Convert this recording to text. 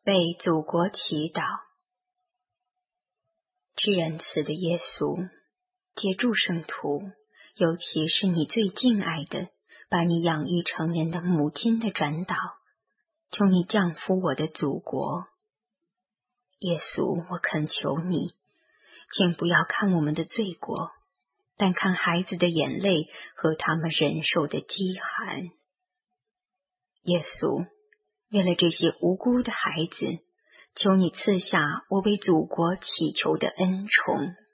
为祖国祈祷。至仁慈的耶稣，借助圣徒，尤其是你最敬爱的，把你养育成人的母亲的转导，求你降福我的祖国。耶稣，我恳求你，请不要看我们的罪过，但看孩子的眼泪和他们忍受的饥寒。耶稣，为了这些无辜的孩子，求你赐下我为祖国祈求的恩宠。